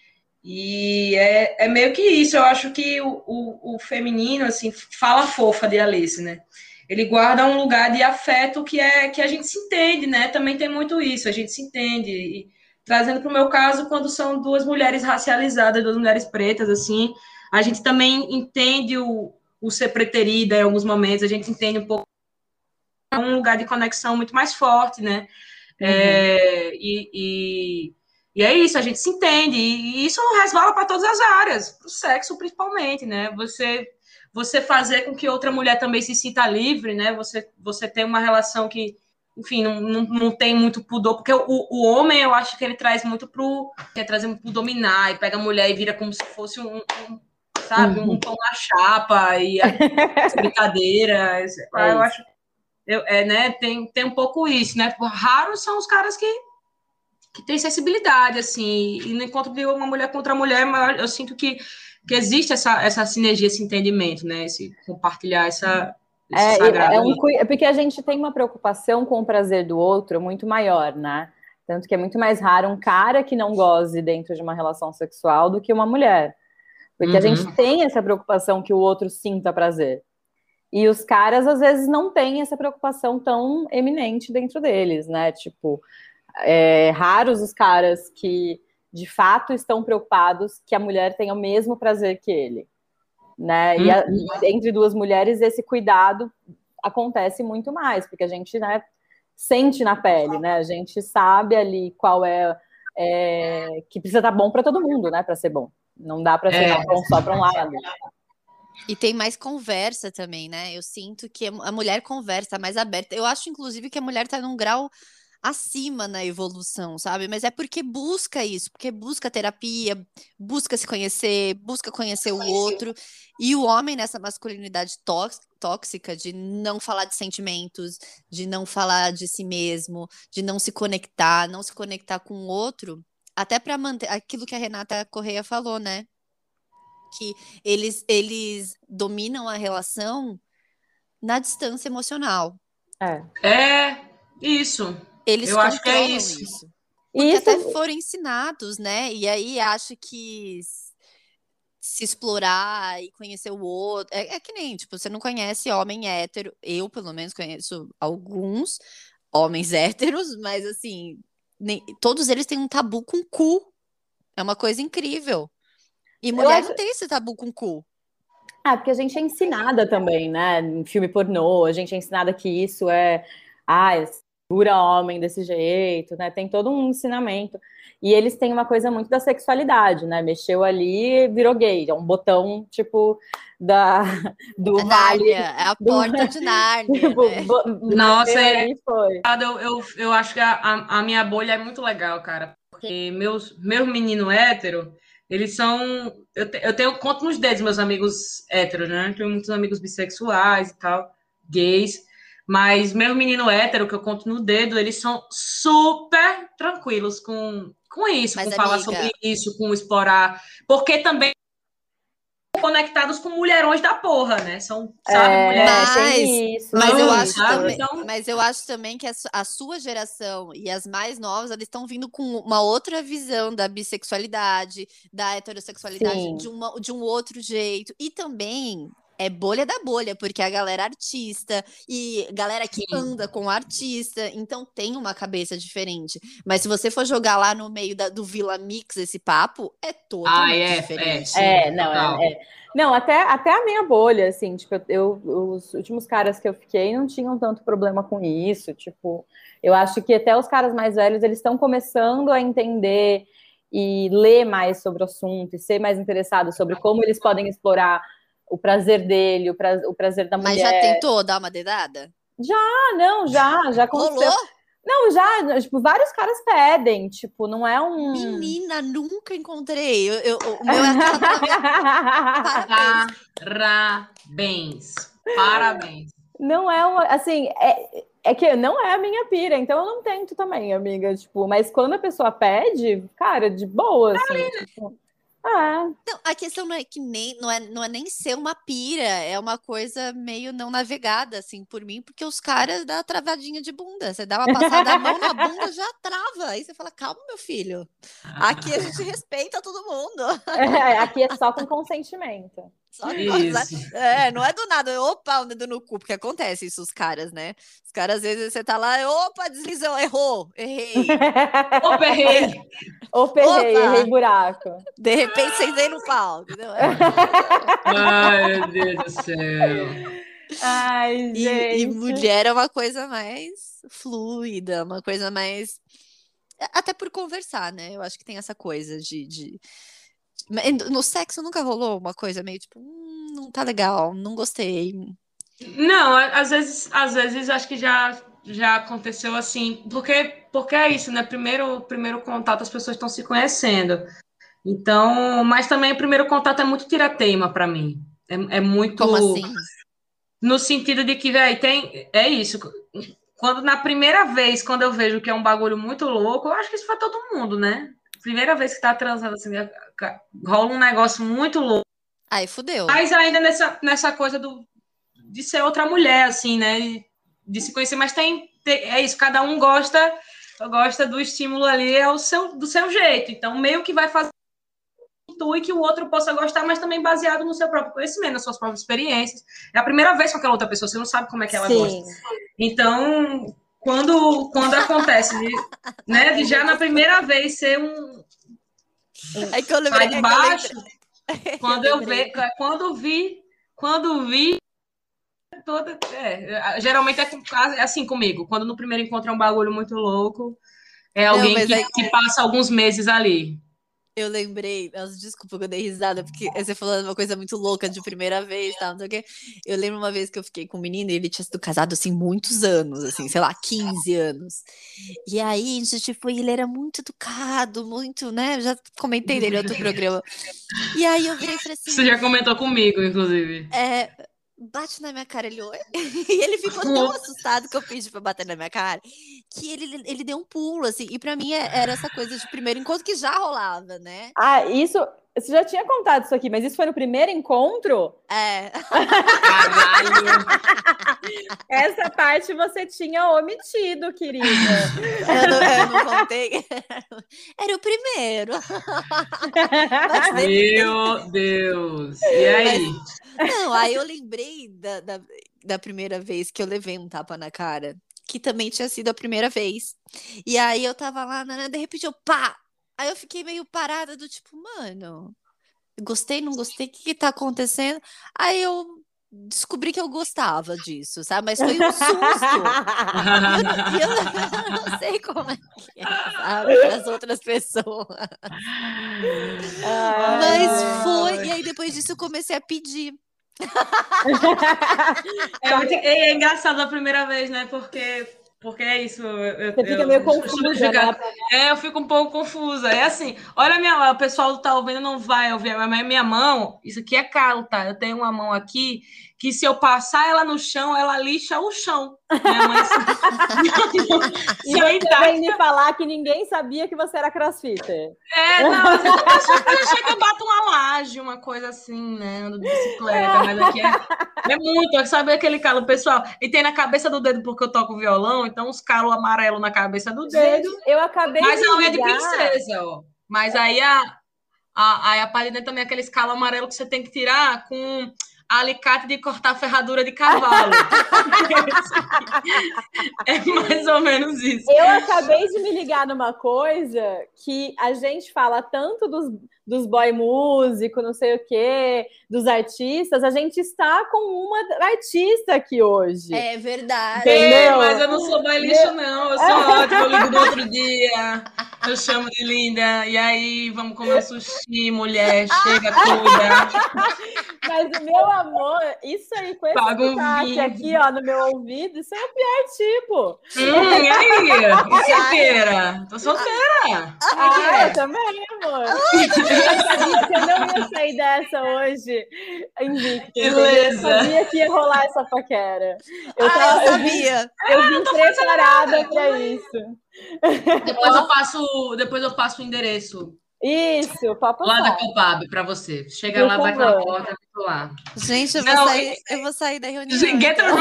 E é, é meio que isso, eu acho que o, o, o feminino, assim, fala fofa de Alice, né? Ele guarda um lugar de afeto que é que a gente se entende, né? Também tem muito isso, a gente se entende. E, trazendo para o meu caso, quando são duas mulheres racializadas, duas mulheres pretas, assim, a gente também entende o, o ser preterida em alguns momentos, a gente entende um pouco, é um lugar de conexão muito mais forte, né? Uhum. É, e, e, e é isso, a gente se entende, e isso resvala para todas as áreas, para o sexo principalmente, né? Você, você fazer com que outra mulher também se sinta livre, né? Você, você tem uma relação que, enfim, não, não, não tem muito pudor, porque o, o homem, eu acho que ele traz muito pro, quer trazer muito pro dominar, e pega a mulher e vira como se fosse um, um sabe, um pão na chapa, e a brincadeira, eu É acho eu, é, né, tem, tem um pouco isso, né? Raros são os caras que, que têm sensibilidade, assim, e no encontro de uma mulher contra a mulher, eu sinto que, que existe essa, essa sinergia, esse entendimento, né? Esse compartilhar essa, esse É, sagrado. é, um, é porque a gente tem uma preocupação com o prazer do outro muito maior, né? Tanto que é muito mais raro um cara que não goze dentro de uma relação sexual do que uma mulher. Porque uhum. a gente tem essa preocupação que o outro sinta prazer. E os caras, às vezes, não têm essa preocupação tão eminente dentro deles, né? Tipo, é, raros os caras que, de fato, estão preocupados que a mulher tenha o mesmo prazer que ele, né? E, a, e entre duas mulheres, esse cuidado acontece muito mais, porque a gente, né, sente na pele, né? A gente sabe ali qual é... é que precisa estar bom para todo mundo, né? Para ser bom. Não dá para ser É. bom só para um lado. E tem mais conversa também, né? Eu sinto que a mulher conversa mais aberta. Eu acho, inclusive, que a mulher tá num grau acima na evolução, sabe? Mas é porque busca isso, porque busca terapia, busca se conhecer, busca conhecer o outro. E o homem nessa masculinidade tóx- tóxica de não falar de sentimentos, de não falar de si mesmo, de não se conectar, não se conectar com o outro, até para manter aquilo que a Renata Correia falou, né? Que eles, eles dominam a relação na distância emocional. É. É isso. Eles Eu acho que é controlam isso. isso. Porque Isso, até foram ensinados, né? E aí acho que s- se explorar e conhecer o outro. É, é que nem, tipo, você não conhece homem hétero. Eu, pelo menos, conheço alguns homens héteros, mas assim, nem- todos eles têm um tabu com cu. É uma coisa incrível. E eu mulher acho. não tem esse tabu com cu. Ah, porque a gente é ensinada também, né? Em filme pornô, a gente é ensinada que isso é. Ah, segura homem desse jeito, né? Tem todo um ensinamento. E eles têm uma coisa muito da sexualidade, né? Mexeu ali, virou gay. É um botão, tipo, da, do A vale. Nárnia, é a Do, porta de Nárnia, tipo, né? bo- Nossa, bateu é, ali e foi. eu, eu, eu acho que a, a, a minha bolha é muito legal, cara. Porque meus, meus meninos héteros, eles são. Eu, te- eu tenho conto nos dedos meus amigos héteros, né? Eu tenho muitos amigos bissexuais e tal, gays. Mas meus meninos héteros, que eu conto no dedo, eles são super tranquilos com, com isso, com Mas, falar sobre amiga, isso, com explorar. Porque também conectados com mulherões da porra, né? São, sabe, É, mulheres Mas, tem isso, mas eu tem fãs, acho isso. sabe? também, Então, mas eu acho também que a, su- a sua geração e as mais novas, eles estão vindo com uma outra visão da bissexualidade, da heterossexualidade de, Sim, uma, de um outro jeito. E também é bolha da bolha, porque a galera é artista e galera que sim. anda com artista, então tem uma cabeça diferente. Mas se você for jogar lá no meio da- do Vila Mix esse papo, é Ai, totalmente é, é, diferente. sim, é, não, é, total. é. Não, até, até a minha bolha, assim, tipo, eu, os últimos caras que eu fiquei não tinham tanto problema com isso, tipo, eu acho que até os caras mais velhos, eles estão começando a entender e ler mais sobre o assunto, e ser mais interessados sobre como eles podem explorar o prazer dele, o, pra, o prazer da Mas já mulher. tentou dar uma dedada? Ah, não, já, já aconteceu. Rolou? Não, já, tipo, vários caras pedem, tipo, não é um... Menina, nunca encontrei. Eu, eu- o meu é aquela palavrinha. Parabéns. Parabéns. Parabéns. Não é uma, assim, é, é que não é a minha pira, então eu não tento também, amiga, tipo, mas quando a pessoa pede, cara, de boa, assim, tipo, ah, Não, a questão não é que nem não é, não é nem ser uma pira, é uma coisa meio não navegada, assim, por mim, porque os caras dão a travadinha de bunda. Você dá uma passada a mão na bunda, já trava. Aí você fala, calma, meu filho. Aqui a gente respeita todo mundo. é, aqui é só com consentimento. Só com coisa. Isso. É, não é do nada, opa, o dedo no cu, porque acontece isso, os caras, né? Os caras, às vezes, você tá lá, opa, deslizou, errou, errei. Opa, errei. Ou errei, errei Opa, buraco. de repente sentei no pau, entendeu? É uma coisa. Ai, meu Deus do céu. Ai, E, e gente. mulher é uma coisa mais fluida, uma coisa mais. Até por conversar, né? Eu acho que tem essa coisa de, de... No sexo nunca rolou uma coisa meio tipo, hum, não tá legal, não gostei. Não, às vezes, às vezes acho que já já aconteceu assim, porque porque é isso, né? Primeiro, primeiro contato as pessoas estão se conhecendo. Então, mas também o primeiro contato é muito tirateima para mim. É, é Como muito assim? no sentido de que, velho, tem é isso. Quando na primeira vez, quando eu vejo que é um bagulho muito louco, eu acho que isso foi todo mundo, né? Primeira vez que tá transando assim, rola um negócio muito louco. Aí fudeu. Mas ainda nessa, nessa coisa do, de ser outra mulher, assim, né? De se conhecer, mas tem, tem é isso, cada um gosta gosta do estímulo ali é o seu, do seu jeito. Então, meio que vai fazer e que o outro possa gostar, mas também baseado no seu próprio conhecimento, nas suas próprias experiências. É a primeira vez com aquela outra pessoa, você não sabe como é que ela gosta. Sim. Então, quando, quando acontece, de, né, de Ai, já meu na Deus. primeira vez ser um É que eu lembrei, sai de é que eu lembrei, baixo, é que eu quando eu lembrei. ve, quando vi, quando vi toda, é, geralmente é, com- é assim comigo, quando no primeiro encontro é um bagulho muito louco, é Não, alguém mas que, aí, que passa alguns meses ali. Eu lembrei, nossa, desculpa que eu dei risada, porque você falando uma coisa muito louca de primeira vez, tá, não sei o quê. Eu lembro uma vez que eu fiquei com um menino e ele tinha sido casado, assim, muitos anos, assim, sei lá, quinze anos. E aí, a gente foi, ele era muito educado, muito, né, já comentei dele em outro programa. E aí eu virei e falei assim... Você já comentou comigo, inclusive. É... Bate na minha cara, ele oi. E ele ficou tão assustado que eu pedi pra bater na minha cara que ele, ele deu um pulo, assim. E pra mim era essa coisa de primeiro encontro que já rolava, né? Ah, isso. Você já tinha contado isso aqui, mas isso foi no primeiro encontro? É. Caralho! Essa parte você tinha omitido, querida. Eu não, eu não contei. Era o primeiro. Mas, Meu Deus! E aí? Mas, não, aí eu lembrei da, da, da primeira vez que eu levei um tapa na cara, que também tinha sido a primeira vez. E aí eu tava lá, de repente eu pá! Aí eu fiquei meio parada do tipo, mano, gostei, não gostei, o que que tá acontecendo? Aí eu descobri que eu gostava disso, sabe? Mas foi um susto. E eu, eu, eu não sei como é que é, sabe? Para as outras pessoas. Ai, mas foi, e aí depois disso eu comecei a pedir. É, muito, é, é engraçado a primeira vez, né? Porque, porque é isso. Eu, você fica eu, meio eu, confusa, fica, né? É, eu fico um pouco confusa. É assim, olha, minha, o pessoal tá ouvindo, não vai ouvir, mas minha mão, isso aqui é calo, tá? Eu tenho uma mão aqui que se eu passar ela no chão, ela lixa o chão. Minha mãe... E você vem me falar que ninguém sabia que você era crossfitter. É, não, às vezes a pessoa acha que eu bato uma laje, uma coisa assim, né? Ando de bicicleta, mas aqui é, é muito, sabe aquele calo, pessoal? E tem na cabeça do dedo porque eu toco violão, então os calos amarelos na cabeça do dedo. Gente, eu acabei mas de não é de ligar. princesa, ó. Mas aí a, a, aí a parte de dentro também é aquele calo amarelo que você tem que tirar com alicate de cortar ferradura de cavalo. É mais ou menos isso. Eu acabei de me ligar numa coisa que a gente fala tanto dos, dos boy músico, não sei o quê, dos artistas. A gente está com uma artista aqui hoje. É verdade. Entendeu? Mas eu não sou boy lixo, não. Eu sou ótima. Eu ligo do outro dia. Eu chamo de linda. E aí, vamos comer um sushi, mulher. Chega, cuida. Mas o meu amor, isso aí, com esse sotaque aqui, ó, no meu ouvido, isso é o pior tipo. Hum, e aí? E solteira? Tô solteira. Ah, eu também, amor. Eu sabia que eu não ia sair dessa hoje. Invicta. Eu sabia que ia rolar essa paquera. Eu, tava, ah, eu eu sabia. Vim, eu vim preparada para isso. Depois eu passo, depois eu passo o endereço. Isso, papo lá da Copab para você. Chega Por lá, favor. Vai na porta, eu tô lá. Gente, eu vou, não, sair, eu vou sair da reunião. Get então.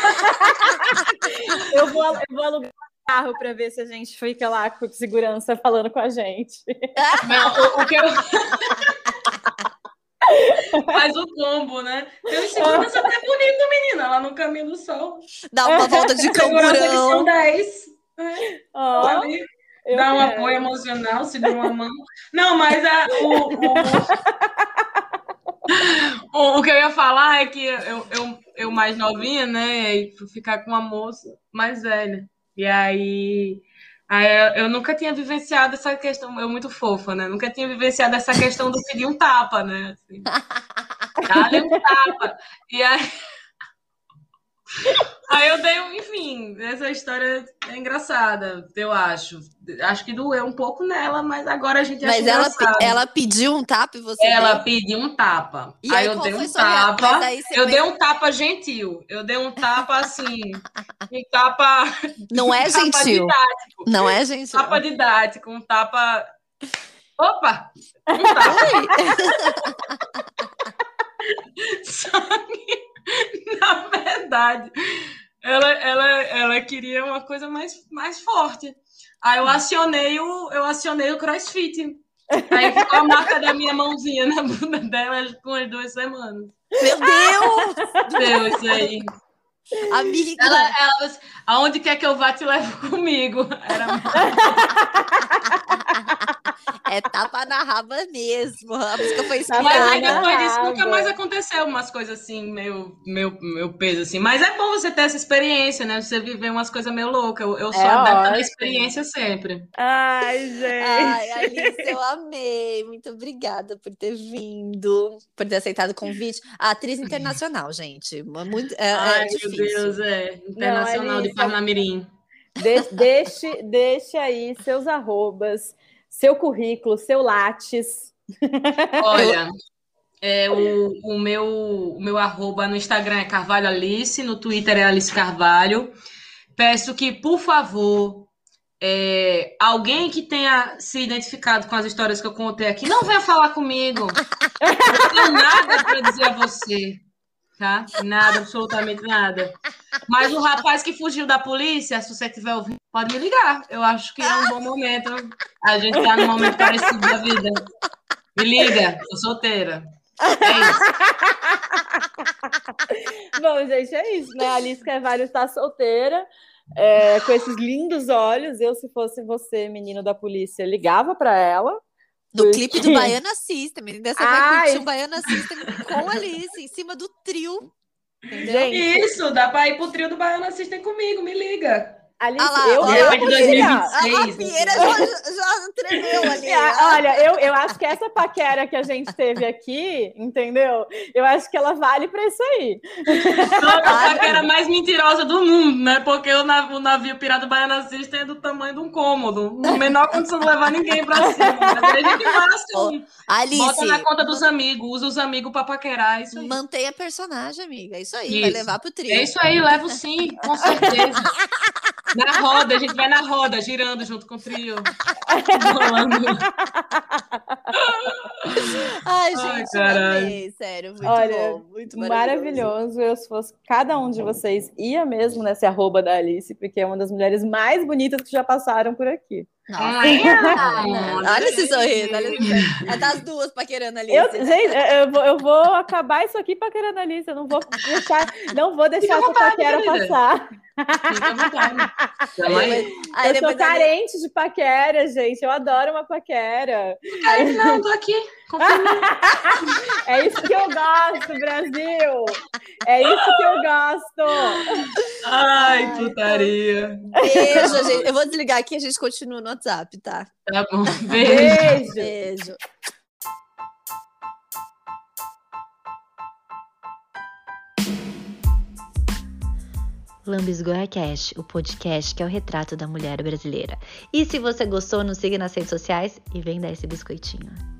eu, vou, eu vou alugar um carro para ver se a gente fica lá com segurança falando com a gente. Não, o, o que eu... Faz o combo, né? Tem um segurança até bonito, menina, lá no Caminho do Sol. Dá uma volta de camburão. São dez. Oh. Ali. Eu Dá um quero. apoio emocional, segura uma mão. Não, mas a, o, o, o, o que eu ia falar é que eu, eu, eu mais novinha, né? E ficar com uma moça mais velha. E aí, aí eu, eu nunca tinha vivenciado essa questão, eu muito fofa, né? Nunca tinha vivenciado essa questão do pedir um tapa, né? Assim, dá-lhe um tapa. E aí. Aí eu dei um, enfim, essa história é engraçada, eu acho. Acho que doeu um pouco nela, mas agora a gente acha Mas ela, engraçado. ela pediu um tapa e você Ela deu? pediu um tapa. E aí, aí eu dei um você tapa. Eu fez... dei um tapa gentil. Eu dei um tapa assim. Um tapa. Não é um tapa gentil. Didático. Não é gentil. Um tapa didático, um tapa. Opa! Um tapa. Só que, na verdade, ela, ela, ela queria uma coisa mais, mais forte. Aí eu acionei o, eu acionei o CrossFit. Aí ficou a marca da minha mãozinha na bunda dela com as duas semanas. Meu Deus! Deu isso aí. Amiga! Ela, ela, aonde quer que eu vá, te levo comigo. Era É tapa na raba mesmo. A música foi Tapa Mas inspirada. aí na depois disso raba. nunca mais aconteceu umas coisas assim, meio, meio, meio peso assim. Mas é bom você ter essa experiência, né? Você viver umas coisas meio loucas. Eu, eu sou É adepta da ótimo. experiência sempre. Ai, gente. Ai, Alice, eu amei. Muito obrigada por ter vindo, por ter aceitado o convite. A atriz internacional, gente. Muito, é, é Ai, meu difícil. Deus, é. Internacional de Alice, Parnamirim. De- deixe, deixe aí seus arrobas, seu currículo, seu Lattes. Olha, é, o, o, meu, o meu arroba no Instagram é Carvalho Alice, no Twitter é Alice Carvalho. Peço que, por favor, é, alguém que tenha se identificado com as histórias que eu contei aqui, não venha falar comigo. Eu não tenho nada para dizer a você, tá? Nada, absolutamente nada. Mas o rapaz que fugiu da polícia, se você estiver ouvindo, pode me ligar. Eu acho que é um bom momento. A gente tá num momento parecido da vida. Me liga, tô solteira. É isso. Bom, gente, é isso, né? A Alice Carvalho está solteira, é, com esses lindos olhos. Eu, se fosse você, menino da polícia, ligava para ela. No Porque- clipe do Baiana System. Ainda você vai Ai. curtir um Baiana System com a Alice, em cima do trio. Entendeu? Gente, Isso, dá pra ir pro trio do Baiano Assistem comigo, me liga. Alice, Ah lá, eu, olha eu lá, de queria. dois mil e vinte e A, seis. a Pieira já, já tremeu ali. É, olha, eu, eu acho que essa paquera que a gente teve aqui, entendeu? Eu acho que ela vale para isso aí. Só que a paquera mais mentirosa do mundo, né? Porque o navio, o navio Pirata Baiano Assistem é do tamanho de um cômodo. Menor condição de levar ninguém pra cima. Mas aí a gente lasca um. Alice, Bota na conta dos amigos, usa os amigos pra paquerar, é isso aí. mantenha a personagem, amiga. É isso aí, Isso. vai levar pro trio. É isso aí, levo sim, com certeza. Na roda, a gente vai na roda, girando junto com o trio. Rolando. Ai, Ai, gente, caralho. amei, sério, muito Olha, bom, muito maravilhoso. Maravilhoso. Eu, se fosse cada um de vocês, ia mesmo nesse arroba da Alice, porque é uma das mulheres mais bonitas que já passaram por aqui. Nossa, Ai, olha, olha esse sorriso, olha esse sorriso. É das duas paquerando ali. Eu, gente, eu vou, eu vou acabar isso aqui paquerando a Alice. Eu não vou deixar, não vou deixar essa vontade, paquera querida. passar. Fica à vontade. Tamo aí. Aí Eu sou depois a Alice- carente de paquera, gente. Eu adoro uma paquera. Ai, não, tô aqui. Confia em mim. É isso que eu gosto, Brasil. É isso que eu gosto. Ai, putaria. Beijo, gente. Eu vou desligar aqui e a gente continua no WhatsApp, tá? Tá bom, beijo. Beijo. Beijo. Lambisgoia Cash, o podcast que é o retrato da mulher brasileira. E se você gostou, nos siga nas redes sociais e vem dar esse biscoitinho.